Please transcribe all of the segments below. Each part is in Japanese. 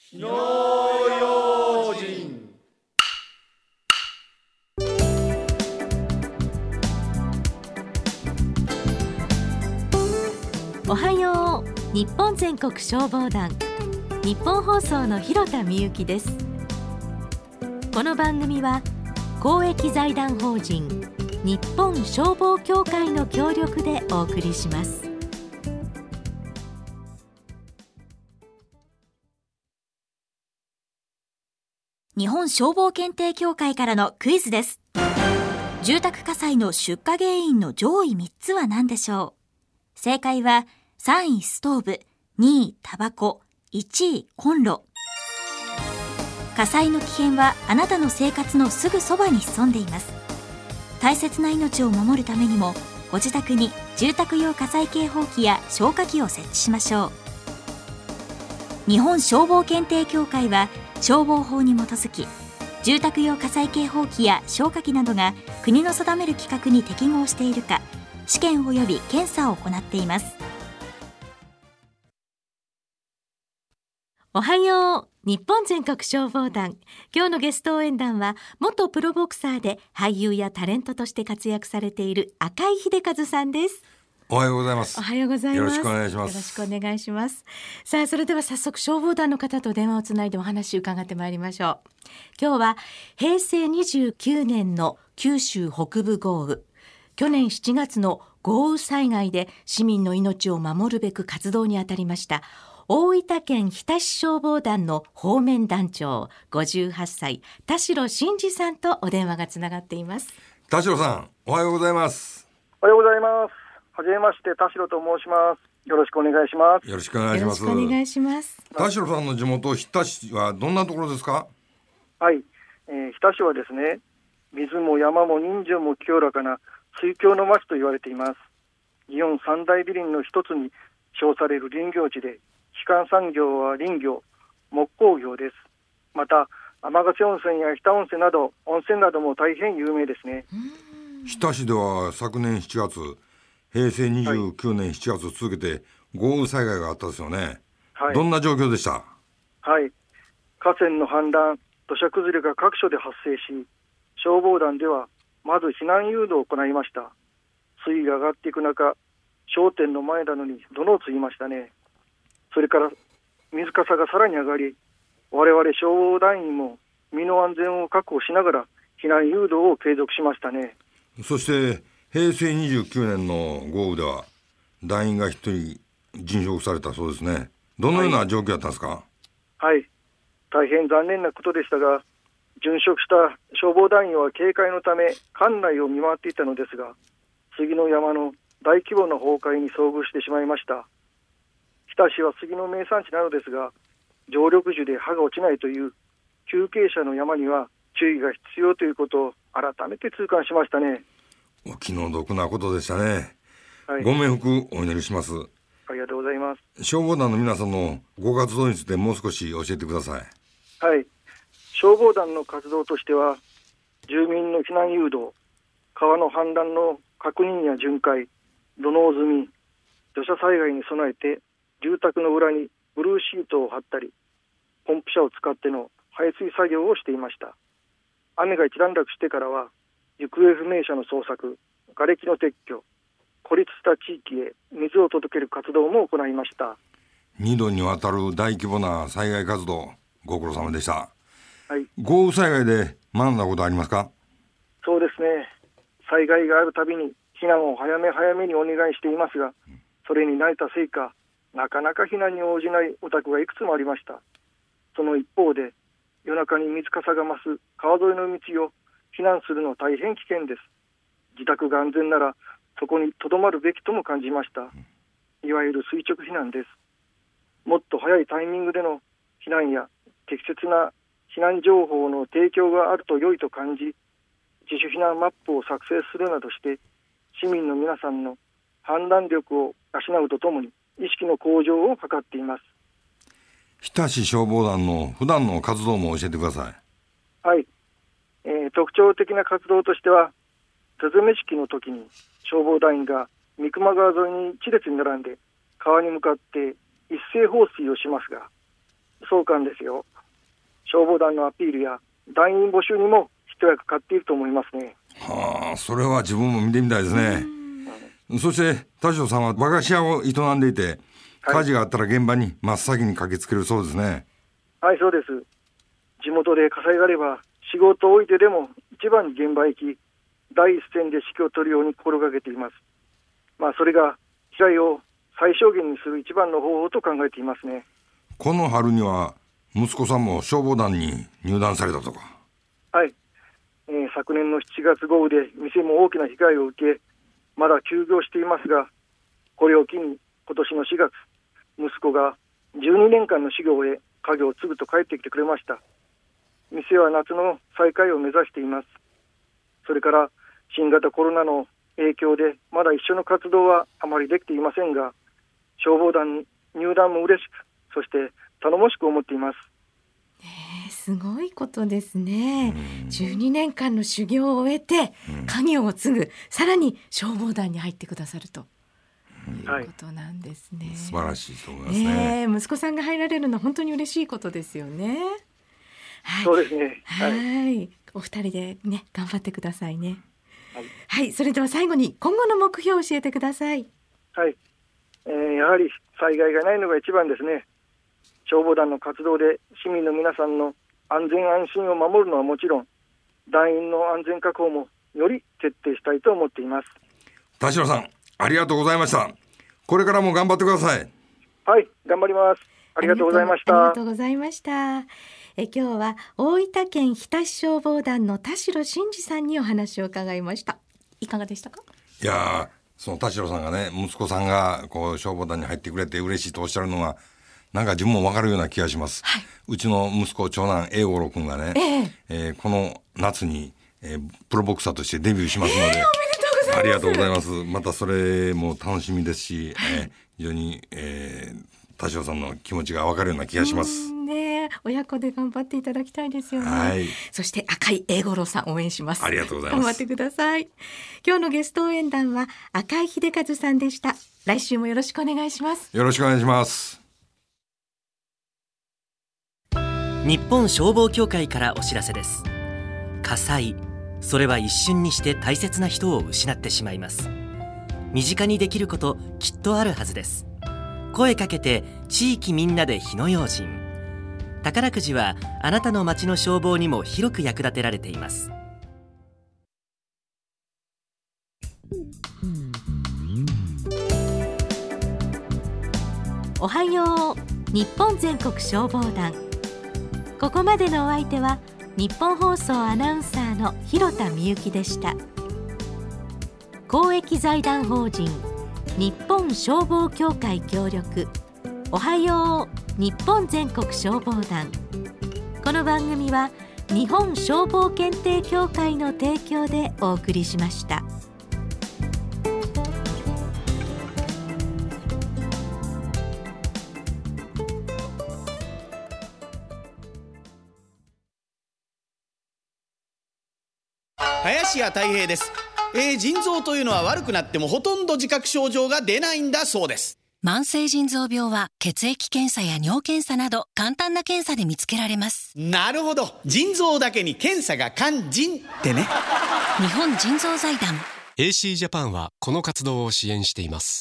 火の用心。 おはよう。日本全国消防団、日本放送の広田美由です。この番組は公益財団法人日本消防協会の協力でお送りします。 日本消防検定協会からのクイズです。住宅火災の出火原因の上位3つは何でしょう？正解は3位ストーブ、2位タバコ、1位コンロ。火災の危険はあなたの生活のすぐそばに潜んでいます。大切な命を守るためにもご自宅に住宅用火災警報器や消火器を設置しましょう。日本消防検定協会は消防法に基づき、住宅用火災警報器や消火器などが国の定める規格に適合しているか、試験及び検査を行っています。 おはよう。日本全国消防団、今日のゲスト応援団は元プロボクサーで俳優やタレントとして活躍されている赤井秀和さんです。 おはようございます。 おはようございます。 よろしくお願いします。 よろしくお願いします。さあ、それでは早速消防団の方と電話をつないでお話を伺ってまいりましょう。今日は平成29年の九州北部豪雨、去年7月の豪雨災害で市民の命を守るべく活動に当たりました大分県日田市消防団の方面団長58歳田代真二さんとお電話がつながっています。 田代さん、おはようございます。 おはようございます。はじめまして、田代と申します。よろしくお願いします。 よろしくお願いします。 よろしくお願いします。 田代さんの地元日田市はどんなところですか？ はい、日田市はですね、水も山も人情も清らかな水郷の町と言われています。日本三大美林の一つに称される林業地で、基幹産業は林業、木工業です。また天ヶ瀬温泉や日田温泉など温泉なども大変有名ですね。 日田市では昨年7月、平成29年7月続けて豪雨災害があったですよね。はい、どんな状況でした？ はい、河川の氾濫、土砂崩れが各所で発生し、消防団ではまず避難誘導を行いました。水位が上がっていく中、商店の前なのに泥をついましたね。それから水かさがさらに上がり、我々消防団員も身の安全を確保しながら避難誘導を継続しましたね。 そして平成29年の豪雨では団員が1人殉職されたそうですね。どのような状況だったんですか？ はい、大変残念なことでしたが、殉職した消防団員は警戒のため館内を見回っていたのですが、杉の山の大規模な崩壊に遭遇してしまいました。日田市は杉の名産地なのですが、常緑樹で葉が落ちないという急傾斜の山には注意が必要ということを改めて痛感しましたね。 お気の毒なことでしたね。 はい、 ご冥福お祈りします。 ありがとうございます。 消防団の皆さんのご活動についてもう少し教えてください。 はい、消防団の活動としては、住民の避難誘導、川の氾濫の確認や巡回、土のう積み、土砂災害に備えて住宅の裏にブルーシートを張ったり、ポンプ車を使っての排水作業をしていました。雨が一段落してからは行方不明者の捜索、瓦礫の撤去、孤立した地域へ水を届ける活動も行いました。 2度にわたる大規模な災害活動、ご苦労様でした。 はい、 豪雨災害で学んだことありますか？ そうですね、災害があるたびに避難を早め早めにお願いしていますが、それに慣れたせいか、なかなか避難に応じないお宅がいくつもありました。その一方で、夜中に水かさが増す川沿いの道を避難するのは大変危険です。自宅が安全ならそこに留まるべきとも感じました。いわゆる垂直避難です。もっと早いタイミングでの避難や適切な避難情報の提供があると良いと感じ、自主避難マップを作成するなどして市民の皆さんの判断力を養うとともに意識の向上を図っています。 日田市消防団の普段の活動も教えてください。 はい、特徴的な活動としては、手詰め式の時に消防団員が三隈川沿いに一列に並んで川に向かって一斉放水をしますが、 総監ですよ。消防団のアピールや団員募集にも一役買っていると思いますね。 はあ、それは自分も見てみたいですね。そして田代さんは和菓子屋を営んでいて、火事があったら現場に真っ先に駆けつけるそうですね。 はい、そうです。地元で火災があれば仕事を置いてでも一番に現場へ行き、第一線で指揮を取るように心がけています。それが被害を最小限にする一番の方法と考えていますね。 この春には息子さんも消防団に入団されたとか。 はい、昨年の7月豪雨で店も大きな被害を受け、まだ休業していますが、これを機に今年の4月、息子が12年間の修行へ家業を継ぐと帰ってきてくれました。店は夏の再開を目指しています。それから新型コロナの影響でまだ一緒の活動はあまりできていませんが、消防団入団も嬉しく、そして頼もしく思っています。 すごいことですね。12年間の修行を終えて家業を継ぐ、さらに消防団に入ってくださるということなんですね。 素晴らしいと思いますね。 息子さんが入られるのは本当に嬉しいことですよね。はい、 そうですね。 はい、お二人でね、頑張ってくださいね。はい、それでは最後に今後の目標を教えてください。 はい、やはり災害がないのが一番ですね。消防団の活動で市民の皆さんの安全安心を守るのはもちろん、団員の安全確保もより徹底したいと思っています。 田代さん、ありがとうございました。これからも頑張ってください。 はい、頑張ります。ありがとうございました。 ありがとうございました。今日は大分県日田市消防団の田代真二さんにお話を伺いました。いかがでしたか？ いや、その田代さんがね、息子さんがこう消防団に入ってくれて嬉しいとおっしゃるのがなんか自分も分かるような気がします。はい、うちの息子長男英五郎君がね、この夏に、プロボクサーとしてデビューしますので、 おめでとうございます。 ありがとうございます。またそれも楽しみですし、非常に、田代さんの気持ちが分かるような気がします。 親子で頑張っていただきたいですよね。 はい、 そして赤井英五郎さん応援します。 ありがとうございます。 頑張ってください。今日のゲスト応援団は赤井秀和さんでした。来週もよろしくお願いします。 よろしくお願いします。 日本消防協会からお知らせです。火災、それは一瞬にして大切な人を失ってしまいます。身近にできることきっとあるはずです。声かけて地域みんなで火の用心。宝くじはあなたの町の消防にも広く役立てられています。 おはよう日本全国消防団。ここまでのお相手は日本放送アナウンサーの広田みゆきでした。公益財団法人日本消防協会協力、おはよう日本全国消防団。この番組は日本消防検定協会の提供でお送りしました。 林家たい平です。腎臓というのは悪くなってもほとんど自覚症状が出ないんだそうです。 慢性腎臓病は血液検査や尿検査など簡単な検査で見つけられます。 なるほど、腎臓だけに検査が肝腎ってね。 日本腎臓財団 AC ジャパンはこの活動を支援しています。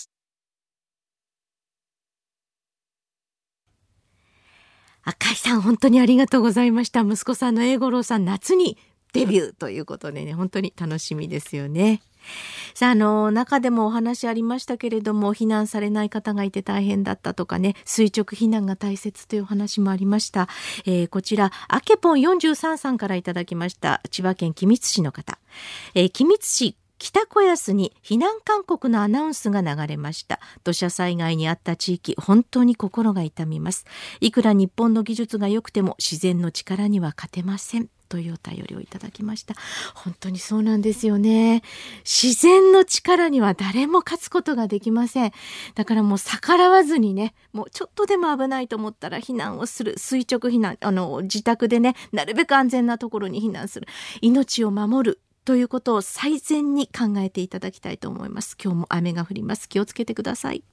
赤井さん、本当にありがとうございました。息子さんの英五郎さん、夏にデビューということでね、本当に楽しみですよね。さあ、中でもお話ありましたけれども、避難されない方がいて大変だったとかね、垂直避難が大切というお話もありました。こちらあけぽん43さんからいただきました。千葉県君津市の方、君津市北子安に避難勧告のアナウンスが流れました。土砂災害にあった地域、本当に心が痛みます。いくら日本の技術が良くても自然の力には勝てませんというお便りをいただきました。本当にそうなんですよね。自然の力には誰も勝つことができません。だからもう逆らわずにね、もうちょっとでも危ないと思ったら避難をする。垂直避難、自宅でね、なるべく安全なところに避難する。命を守るということを最善に考えていただきたいと思います。今日も雨が降ります。気をつけてください。